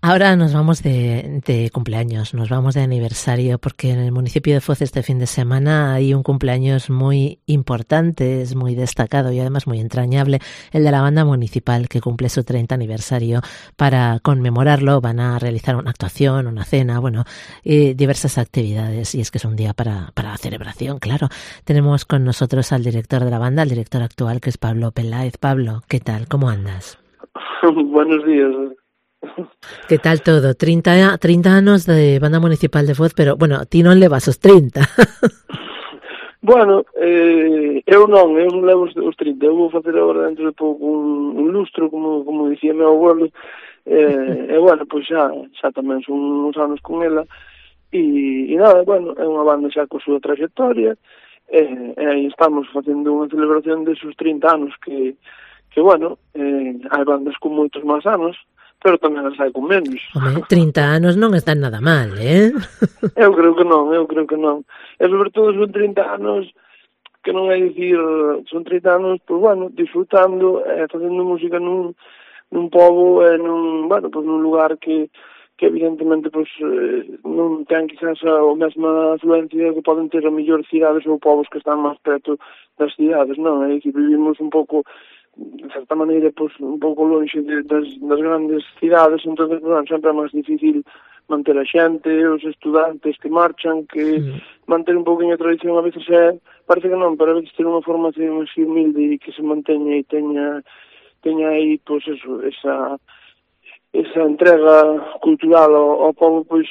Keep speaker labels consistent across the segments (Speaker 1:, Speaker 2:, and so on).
Speaker 1: Ahora nos vamos de cumpleaños, nos vamos de aniversario, porque en el municipio de Foz este fin de semana hay un cumpleaños muy importante, es muy destacado y además muy entrañable, el de la banda municipal que cumple su 30 aniversario. Para conmemorarlo van a realizar una actuación, una cena, diversas actividades, y es que es un día para la celebración, claro. Tenemos con nosotros al director de la banda, el director actual, que es Pablo Peláez. Pablo, ¿qué tal? ¿Cómo andas?
Speaker 2: Buenos días.
Speaker 1: ¿Qué tal todo? 30 anos de banda municipal de Foz, pero, bueno, ti non levas os 30.
Speaker 2: Bueno, eu non levo os 30, eu vou facer agora dentro de pouco un lustro, como dicía meu abuelo, bueno, pois xa tamén son uns anos con ela, e nada, bueno, é unha banda xa coa súa trayectoria, e aí estamos facendo unha celebración desos 30 anos que bueno, hai bandas con moitos máis anos, pero tamén as hai con menos.
Speaker 1: Home, 30 anos non están nada mal, eh?
Speaker 2: Eu creo que non. E sobre todo son 30 anos que non é dicir, son 30 anos, pois bueno, disfrutando, facendo música nun pobo, nun lugar que evidentemente pois non ten quizás a mesma afluencia que poden ter a mellor cidades ou povos que están máis preto das cidades, non? É que vivimos un pouco, de certa maneira, pois un pouco longe das grandes cidades, entón, bueno, sempre é máis difícil manter a xente, os estudantes que marchan, que manter un pouquinho a tradición a veces parece que non, pero a veces ter unha formación así humilde e que se manteña e teña aí, pois eso, esa entrega cultural ao povo, pois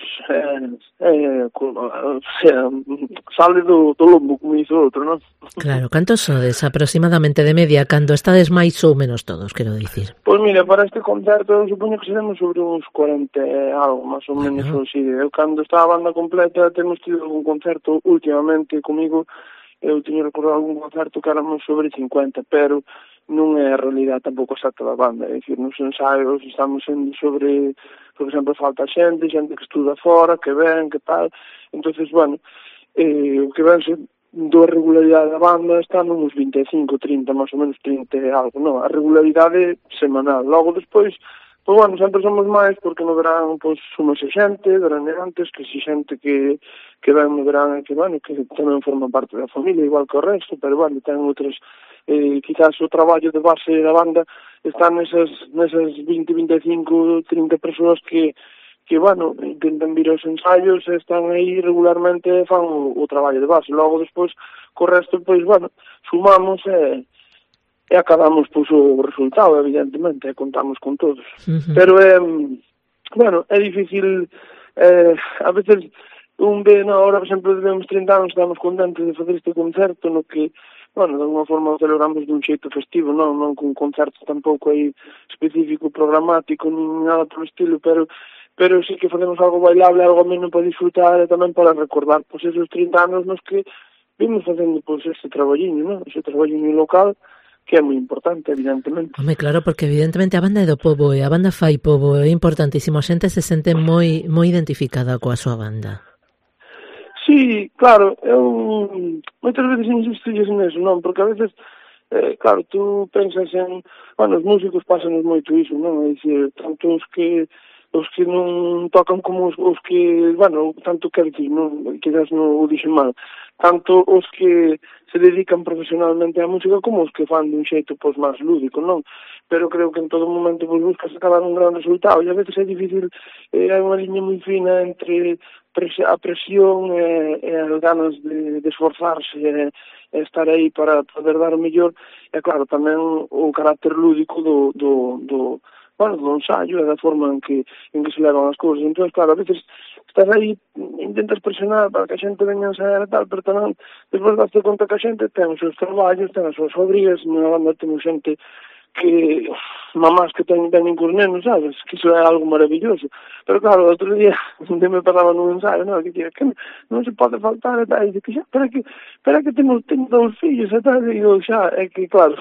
Speaker 2: sale do lombo, como dice o outro, non?
Speaker 1: Claro, cantos sodes aproximadamente de media cando estades máis ou menos todos, quero dicir?
Speaker 2: Pois mira, para este concerto eu supoño que seremos sobre uns 40 algo, máis ou menos, así. Eu cando estaba a banda completa temos tido algún concerto últimamente comigo, eu teño recordado algún concerto que éramos sobre 50, pero non é a realidade tampouco exacta da banda, é dicir, nos ensaios estamos sendo sobre, por exemplo, falta xente que estuda fora, que ven, que tal, entonces, bueno, o que vense do regularidade da banda está nos 25, 30, máis ou menos 30 e algo, non? A regularidade semanal. Logo despois, pois, bueno, sempre somos máis, porque no verán, pois, somos xente, veraneantes, que si xente que ven no verán, que, bueno, que tamén forman parte da familia, igual que o resto, pero, bueno, ten outras, quizás o traballo de base da banda está nesas 20, 25, 30 persoas que bueno, intentan vir aos ensaios, están aí regularmente e fan o traballo de base. Logo, despois, co resto, pois, bueno, sumamos e acabamos, pois, o resultado, evidentemente, e contamos con todos. Pero, bueno, é difícil, a veces, un ve, ahora, por exemplo, temos 30 anos, estamos contentes de fazer este concerto, no que, bueno, de alguma forma o celebramos dun xeito festivo, non con concerto tampouco aí específico, programático, nin nada polo estilo, pero sí que facemos algo bailable, algo menos para disfrutar e tamén para recordar, pois, esos 30 anos nos que vimos facendo, pois, ese traballiño, non? Ese traballiño local, que é moi importante, evidentemente.
Speaker 1: Home, claro, porque evidentemente a banda é do pobo e a banda fai pobo, é importantísimo, a xente se sente moi identificada coa súa banda.
Speaker 2: Sí, claro, eu moitas veces insisto neso, non? Porque a veces, claro, tú pensas en, bueno, os músicos pásanos moito iso, non? É dicir, tanto os que non tocan como os que, bueno, tanto quero dicir, non, quizás non o dixen mal, tanto os que se dedican profesionalmente á música como os que fan dun xeito, pois, máis lúdico, non? Pero creo que en todo momento, pois, buscas acabar un gran resultado, e a veces é difícil, hai unha liña moi fina entre a presión e as ganas de esforzarse e estar aí para poder dar o mellor, e claro, tamén o carácter lúdico do ensaio e da forma en que se levan as cousas. Entón, claro, a veces estás aí, intentas presionar para que a xente venha a ensaiar e tal, pero tamén despois daste conta que a xente ten os seus traballos, ten as súas fabrías, na banda temos xente que mamás que teñen cos nenos, sabes? Que iso é algo maravilloso. Pero claro, outro día me parlaba nun ensaio, non? Que dicía que non se pode faltar e tal, e dice que xa, pero que tengo 2 fillos e tal, e digo, xa, é que claro.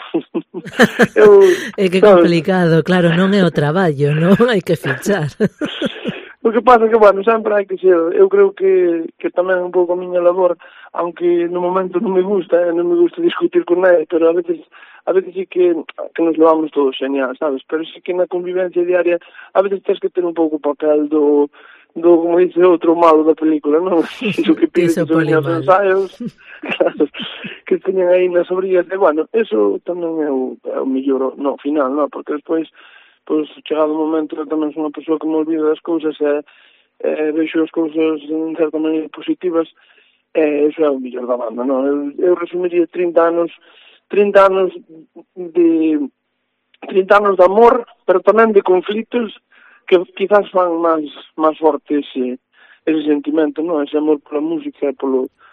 Speaker 1: É que complicado, claro, non é o traballo, non? Hai que fichar.
Speaker 2: O que pasa que, bueno, sempre hai que ser, eu creo que tamén un pouco a miña labor, aunque no momento non me gusta discutir con ele, pero a veces a veces sí que nos levamos todos genial, sabes? Pero sí que na convivencia diaria a veces tens que ter un pouco o papel do como dice outro malo da película, non? Iso que pide que se veñan os ensaios, claro, que teñan aí nas obrigas, e bueno, eso tamén é o mellor no final, non? Porque despois, pois, chegado o momento, eu tamén sou unha persoa que me olvida das cousas e vexo as cousas en certa maneira positivas, e eso é o mellor da banda, non? Eu resumiría 30 anos de 30 anos de amor, pero tamén de conflitos que quizás fan máis forte ese sentimento, non? Ese amor pola música e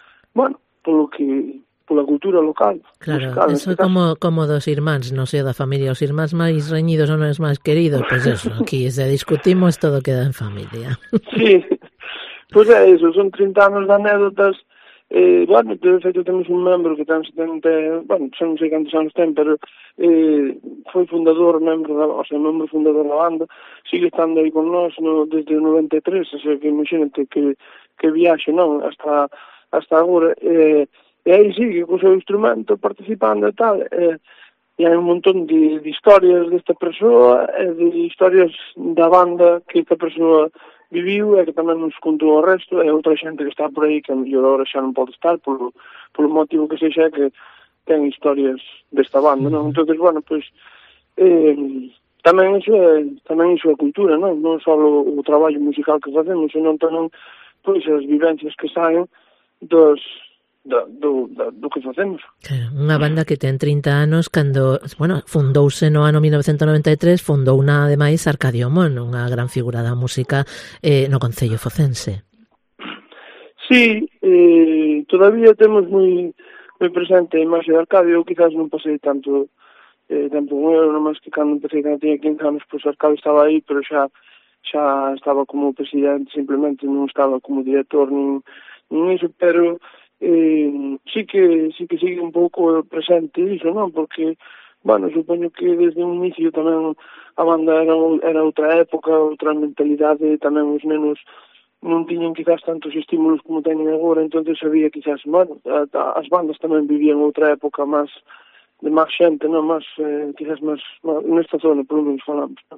Speaker 2: pola cultura local.
Speaker 1: Claro,
Speaker 2: musical,
Speaker 1: eso é como dos irmáns, non sei, da familia, os irmáns máis reñidos son os máis queridos, pois eso, aquí se discutimos todo queda en familia.
Speaker 2: Sí, pois é eso, son 30 anos de anécdotas. Bueno, de feito temos un membro que ten 70, bueno, non sei cantos anos ten, pero foi fundador, membro fundador da banda, sigue estando aí con nós desde o 93, o sea que imagínate que viaxe, non, hasta agora, e aí sigue co seu instrumento participando e tal, e hai un montón de historias desta persoa e de historias da banda que esta persoa viviu e que tamén nos contou o resto, e outra xente que está por aí que a mellor agora xa non pode estar polo motivo que sexa, que ten historias desta banda, non? Entón, bueno, pois tamén iso é cultura, non? Non só o traballo musical que facemos, senón tamén pois as vivencias que saen do que facemos.
Speaker 1: Claro, unha banda que ten 30 anos cando, bueno, fundouse no ano 1993, fundou unha ademais Arcadio Mon, unha gran figura da música no concello focense.
Speaker 2: Sí, todavía temos moi presente a imaxe de Arcadio. Eu quizás non pasei tanto tempo con ele, nomás que cando empecé, cando tinha 15 anos, pois Arcadio estaba aí, pero xa estaba como presidente, simplemente non estaba como director nin iso, pero sí que sigue un pouco presente iso, non? Porque, bueno, supoño que desde un inicio tamén a banda era outra época, outra mentalidade, tamén os nenos non tiñan quizás tantos estímulos como teñen agora, entonces había quizás, bueno, as bandas tamén vivían outra época máis de máis xente, non? Máis, quizás máis nesta zona, por lo menos falamos, non?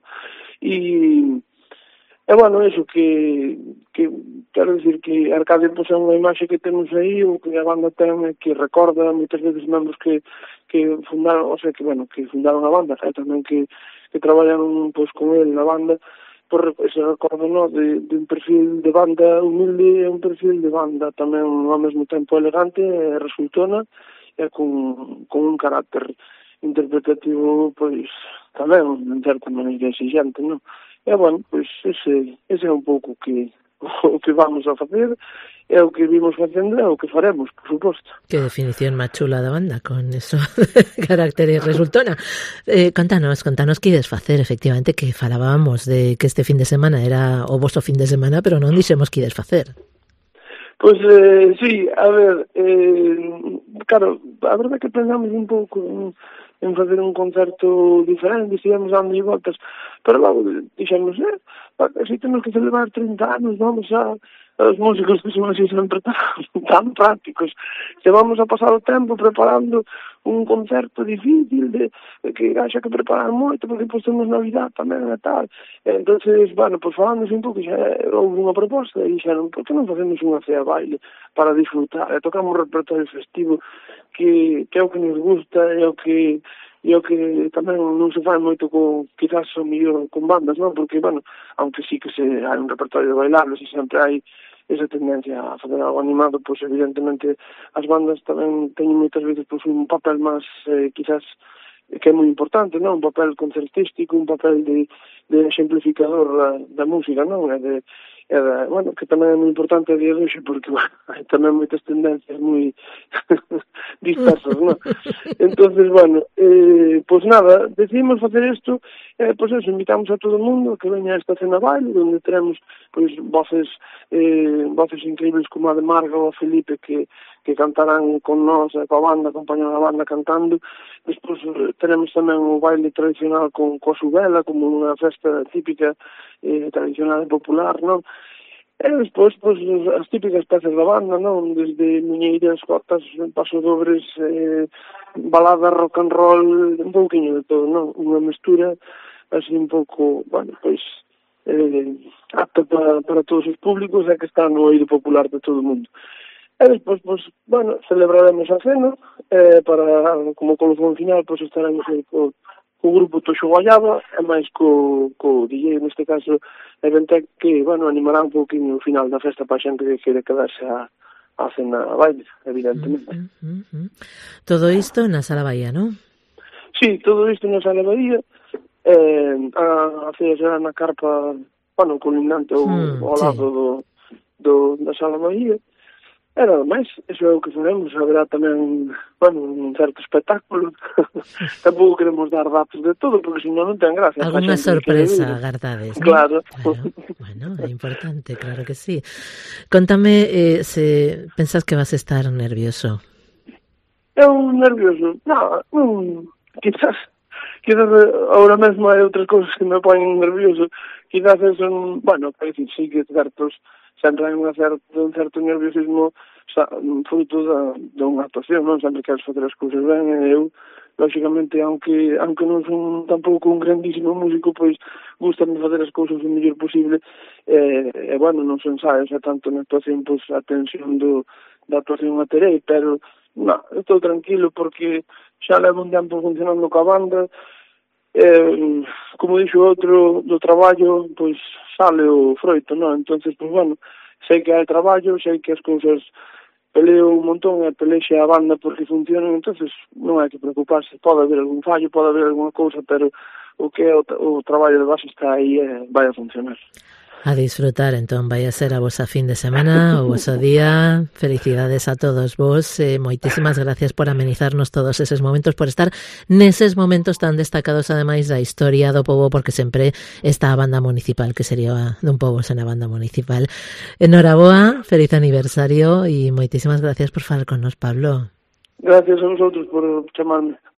Speaker 2: E, bueno, eso que quero dicir que Arcadio é unha imaxe que temos aí, o que a banda ten, que recorda moitas veces membros que fundaron, o sea, que fundaron a banda, e tamén que traballaron pois con ele na banda, por ese recordo, no, de un perfil de banda humilde e un perfil de banda tamén ao mesmo tempo elegante e resultona, e con un carácter interpretativo, pois, tamén, en certa maneira, exigente, non? E, bueno, pois, ese é un pouco o que vamos a facer, é o que vimos facendo e o que faremos, por suposto.
Speaker 1: Que definición máis chula da banda, con eso carácter e resultona. Contanos que ides facer, efectivamente, que falábamos de que este fin de semana era o vosso fin de semana, pero non dixemos que ides facer.
Speaker 2: Pois, sí, a ver, claro, a verdade é que pensamos un pouco en facer un concerto diferente, estivemos dando voltas, pero logo dixemos, se temos que celebrar 30 anos, vamos os músicos que son así sempre tan prácticos, se vamos a pasar o tempo preparando un concerto difícil que haxa que preparar moito, porque depois temos Navidad tamén e tal. Entonces, bueno, pois falando un pouco, xa houve unha proposta e dixeron, por que non facemos unha cea baile para disfrutar, e tocamos un repertorio festivo que é o que nos gusta, e o que tamén non se fai moito quizás o mellor con bandas, non? Porque, bueno, aunque sí que hai un repertorio de bailables e sempre hai esa tendencia a fazer algo animado, pois evidentemente as bandas tamén teñen moitas veces pois un papel máis, quizás, que é moi importante, non? Un papel concertístico, un papel de exemplificador da música, non? Bueno, que tamén é moi importante a día de hoxe, porque, bueno, hai tamén moitas tendencias moi dispersas, non? Entonces, bueno, pois nada, decidimos facer isto, pois eso, invitamos a todo o mundo que veña a esta cena baile, onde teremos pois voces increíbles como a de Marga ou a Felipe que cantarán con nós, coa banda, acompañan a banda cantando. Despois teremos tamén o baile tradicional coa subela, como unha festa típica tradicional e popular, non? E despois, pois, as típicas pezas da banda, non? Desde muñeiras, cotas, pasodobles, baladas, rock and roll, un pouquiño de todo, non? Unha mestura así un pouco, bueno, pois, apta para todos os públicos e que está no oído popular de todo o mundo. E despois, pois, bueno, celebraremos a cena, para, como colofón final, pois estaremos aí co grupo Toxo Guayaba, e máis co DJ, neste caso, Eventec, que, bueno, animará un pouquinho o final da festa para a xente que quere quedarse a cena a baile, evidentemente.
Speaker 1: Todo isto na Sala Bahía, non?
Speaker 2: Sí, todo isto na Sala Bahía, a cena será na carpa, bueno, colindante ao lado da Sala Bahía. E nada máis, iso é o que faremos. Haberá tamén, bueno, un certo espectáculo. Tampouco queremos dar datos de todo, porque senón non ten gracia.
Speaker 1: Alguna sorpresa agardades, ¿no?
Speaker 2: Claro.
Speaker 1: Bueno, é importante, claro que sí. Contame, se pensas que vas a estar nervioso.
Speaker 2: Eu nervioso? Non, quizás ahora mesmo hai outras cousas que me ponen nervioso. Quizás son, bueno, que decir, sí que certos sempre hai un certo nerviosismo fruto de unha actuación, non? Sempre queres facer as cousas ben, e eu, lógicamente, aunque non son tampouco un grandísimo músico, pois gustame facer as cousas o mellor posible, e bueno, non son ensaios, tanto na actuación, pois a tensión da actuación a terei, pero, non, estou tranquilo porque xa levo un tempo funcionando coa banda. Como dixo outro, do traballo, pois sale o froito, non? Entonces, pois bueno, sei que hai traballo, sei que as cousas peleo un montón e pelexe a banda porque funcionan, entonces non hai que preocuparse. Pode haber algún fallo, pode haber alguna cousa, pero o que é o traballo de base está aí e vai a funcionar.
Speaker 1: A disfrutar, entón, vai a ser a vosa fin de semana, o voso día. Felicidades a todos vos, moitísimas gracias por amenizarnos todos eses momentos, por estar neses momentos tan destacados, ademais, da historia do pobo, porque sempre está a banda municipal, que sería dun pobo sen a banda municipal. Enhoraboa, feliz aniversario, e moitísimas gracias por falar con nos, Pablo.
Speaker 2: Gracias a vosotros por chamarme.